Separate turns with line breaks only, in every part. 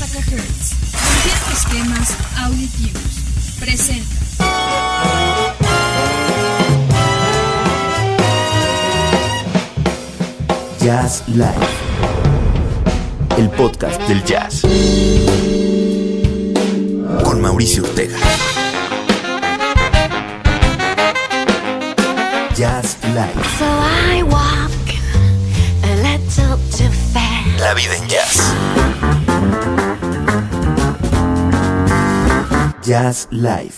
AKHertz, rompiendo esquemas auditivos. Presenta.
Jazz Live, el podcast del jazz, con Mauricio Ortega. Jazz Live.
So I walk a little too fast.
La vida en jazz. Jazz Live.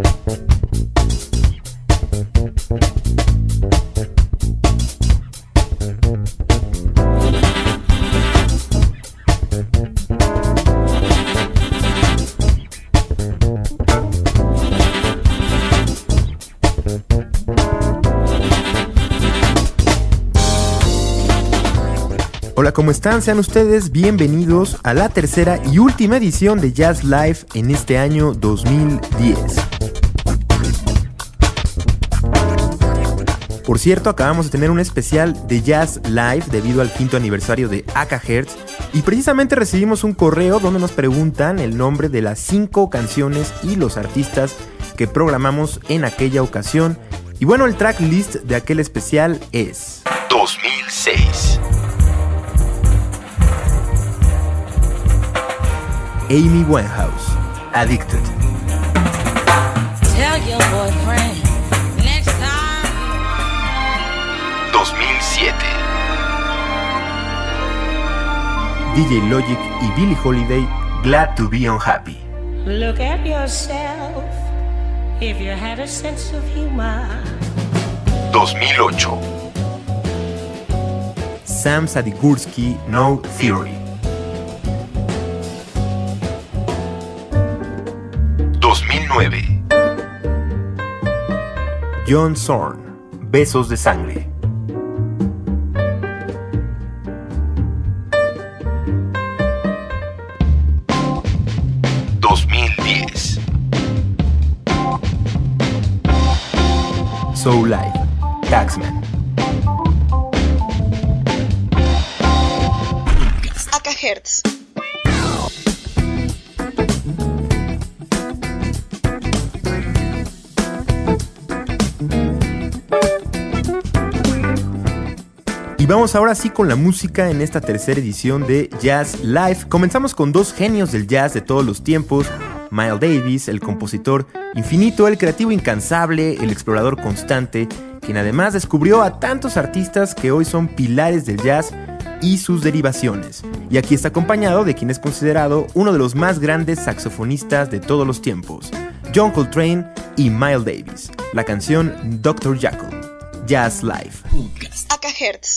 Hola, ¿cómo están? Sean ustedes bienvenidos a la tercera y última edición de Jazz Live en este año 2010. Por cierto, acabamos de tener un especial de Jazz Live debido al 5º aniversario de AKHertz y precisamente recibimos un correo donde nos preguntan el nombre de las 5 canciones y los artistas que programamos en aquella ocasión. Y bueno, el tracklist de aquel especial es 2006. Amy Winehouse, Addicted.
Tell your boyfriend next time.
2007. DJ Logic y Billie Holiday, Glad to Be Unhappy.
Look at yourself if you had a sense of humor.
2008. Sam Sadigursky, No Theory. 2009. John Zorn, Besos de Sangre. 2010. Soul Live, Taxman.
AKHertz.
Y vamos ahora sí con la música en esta tercera edición de Jazz Live. Comenzamos con dos genios del jazz de todos los tiempos: Miles Davis, el compositor infinito, el creativo incansable, el explorador constante, quien además descubrió a tantos artistas que hoy son pilares del jazz y sus derivaciones. Y aquí está acompañado de quien es considerado uno de los más grandes saxofonistas de todos los tiempos, John Coltrane y Miles Davis. La canción Dr. Jekyll. Jazz Live.
AKHertz.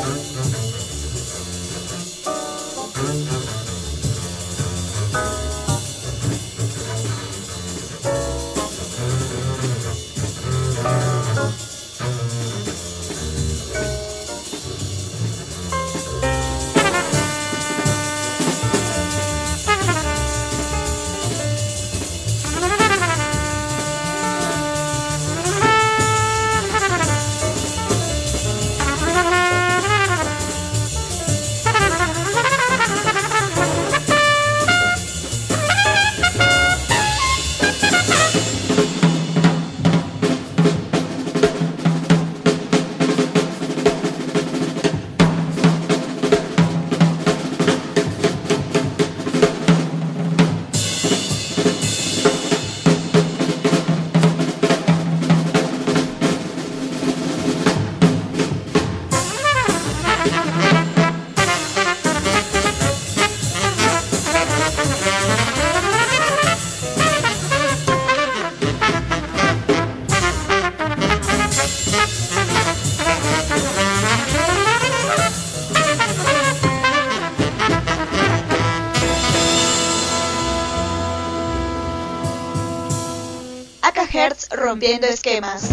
Hertz rompiendo esquemas.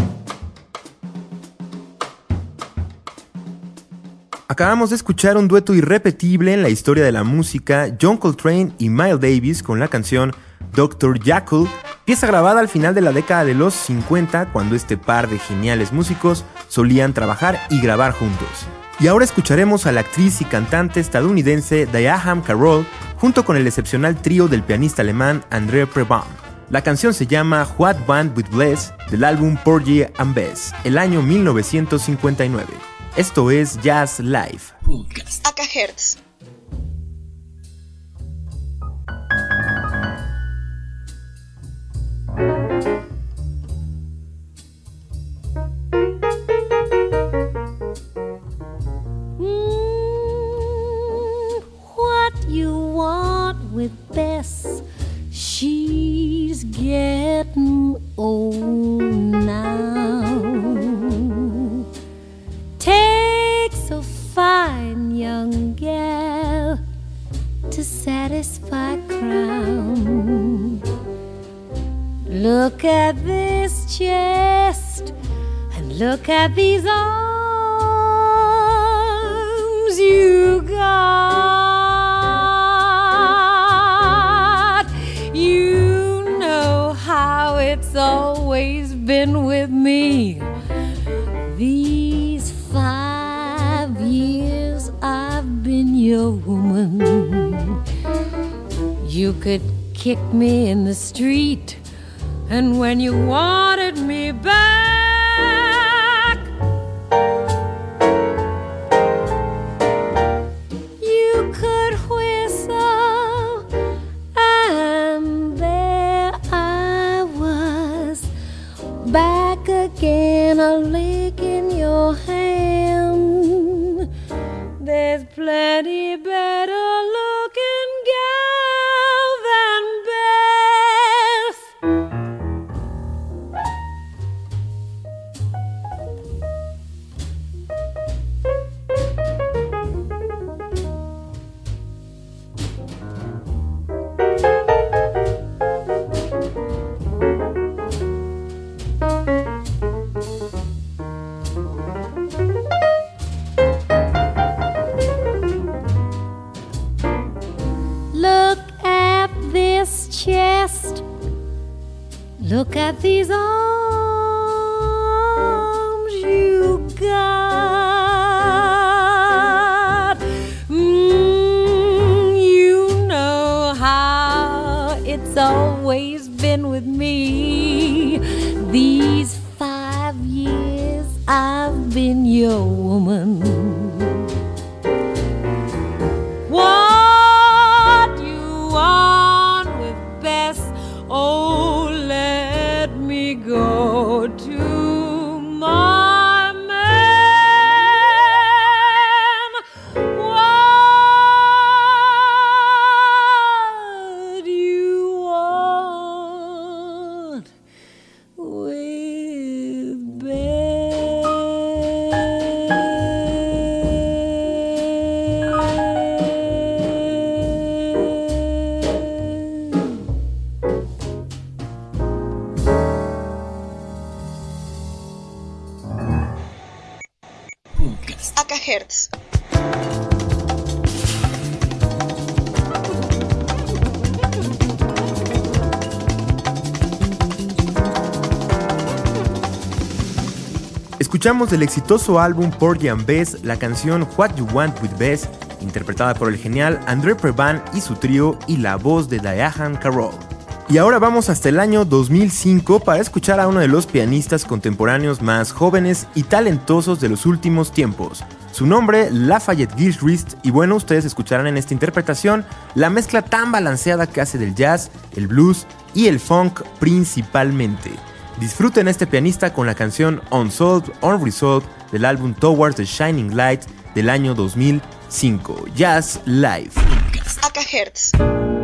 Acabamos de escuchar un dueto irrepetible en la historia de la música, John Coltrane y Miles Davis con la canción Dr. Jekyll, pieza grabada al final de la década de los 50, cuando este par de geniales músicos solían trabajar y grabar juntos. Y ahora escucharemos a la actriz y cantante estadounidense Diana Carroll junto con el excepcional trío del pianista alemán André Prebaum. La canción se llama What Band with Bless del álbum Porgy and Bess, el año 1959. Esto es Jazz Live.
AKHertz.
What you want with Bess? She's getting old now. Takes a fine young gal to satisfy crown. Look at this chest and look at these arms you got. You know how it's always been with me. These 5 years I've been your woman. You could kick me in the street, and when you wanted me back, you could whistle, and there I was, back again, a lick in your hand. There's plenty better looking gal than Beth. Look at this chest. Look at these arms you got. You know how it's always been with me. These 5 years I've been your woman. What you want with Bess? Oh, let me go.
AKHz.
Escuchamos del exitoso álbum Porgy and Bess la canción What You Want With Bess, interpretada por el genial André Previn y su trío, y la voz de Diane Carroll. Y ahora vamos hasta el año 2005 para escuchar a uno de los pianistas contemporáneos más jóvenes y talentosos de los últimos tiempos. Su nombre, Lafayette Gilchrist, y bueno, ustedes escucharán en esta interpretación la mezcla tan balanceada que hace del jazz, el blues y el funk principalmente. Disfruten a este pianista con la canción Unsolved, Unresolved del álbum Towards the Shining Light del año 2005. Jazz Live.
AKHz.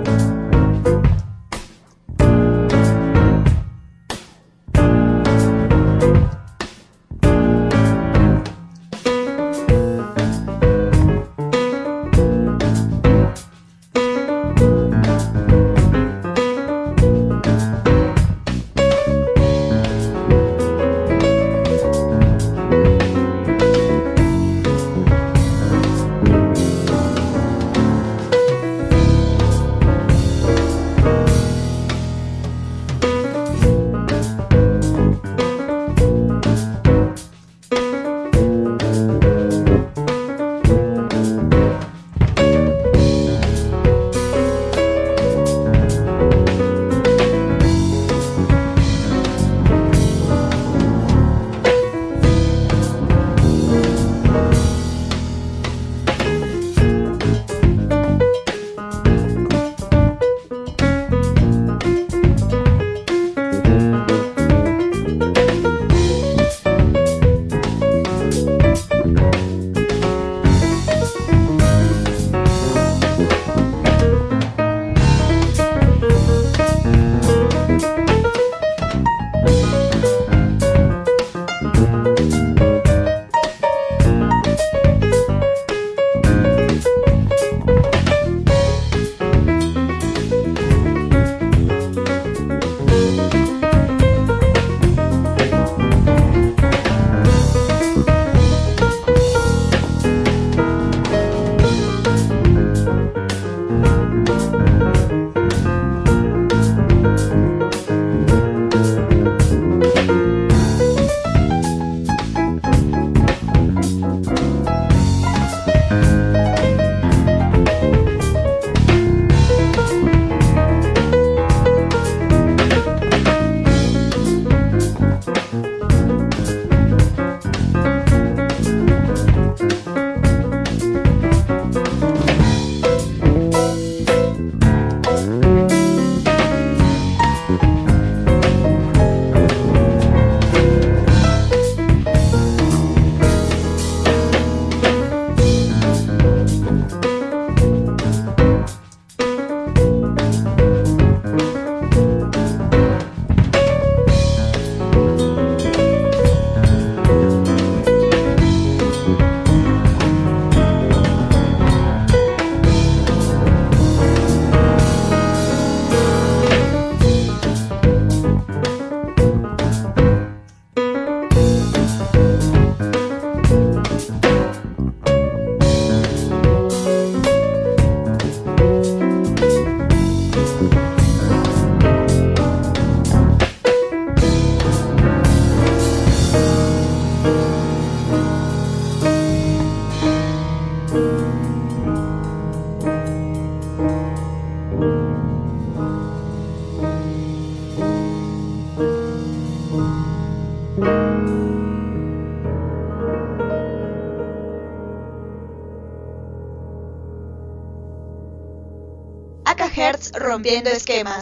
AKHz rompiendo esquemas.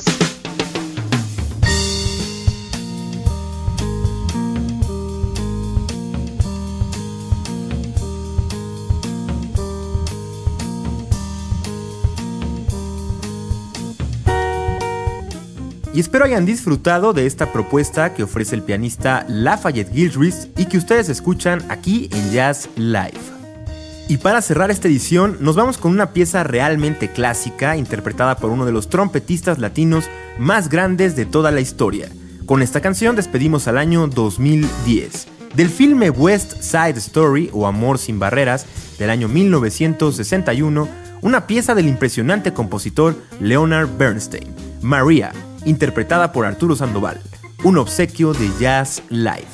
Y espero hayan disfrutado de esta propuesta que ofrece el pianista Lafayette Gilchrist y que ustedes escuchan aquí en Jazz Live. Y para cerrar esta edición, nos vamos con una pieza realmente clásica interpretada por uno de los trompetistas latinos más grandes de toda la historia. Con esta canción despedimos al año 2010. Del filme West Side Story o Amor sin barreras del año 1961, una pieza del impresionante compositor Leonard Bernstein, Maria, interpretada por Arturo Sandoval, un obsequio de Jazz Live.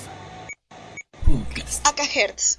AKHertz.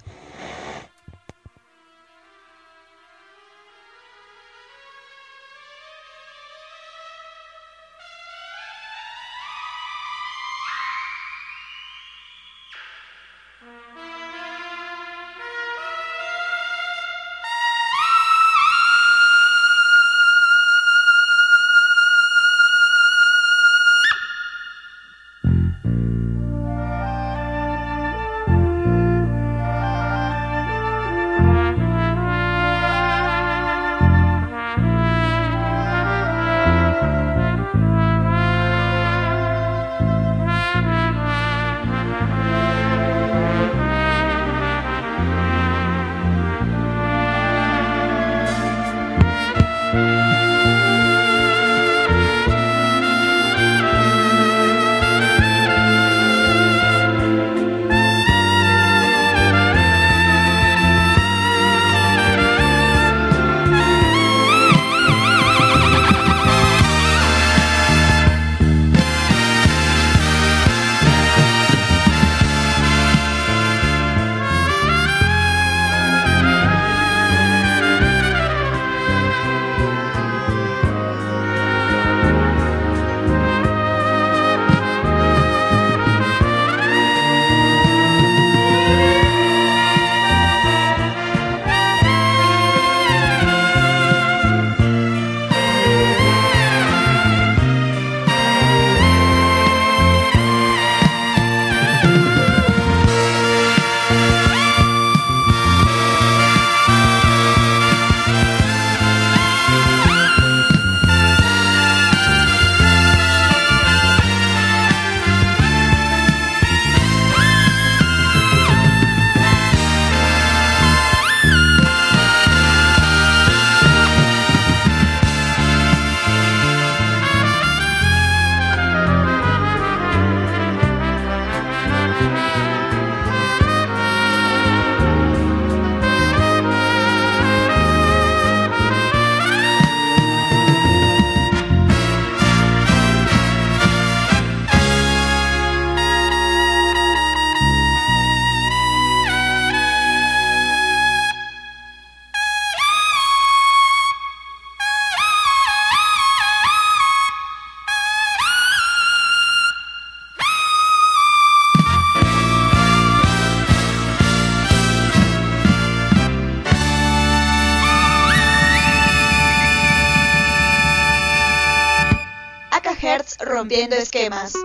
AKHertz rompiendo esquemas.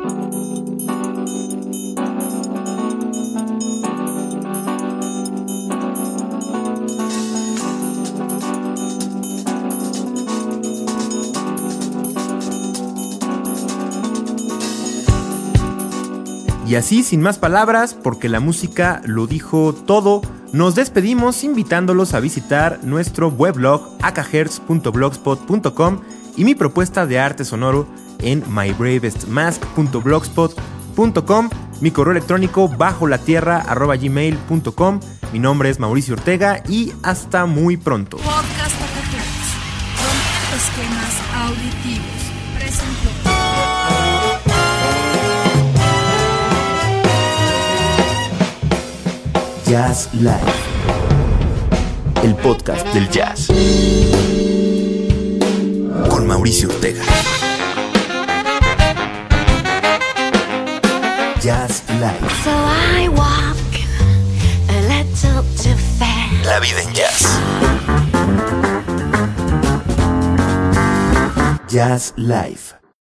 Y así, sin más palabras, porque la música lo dijo todo, nos despedimos invitándolos a visitar nuestro weblog akhertz.blogspot.com y mi propuesta de arte sonoro en mybravestmask.blogspot.com, mi correo electrónico bajolatierra@gmail.com. Mi nombre es Mauricio Ortega y hasta muy pronto.
Podcast AKHertz, rompiendo esquemas auditivos, presentó.
Jazz Live, el podcast del jazz, con Mauricio Ortega. Jazz Live.
So I walk a little too fast.
La vida en jazz. Jazz Live.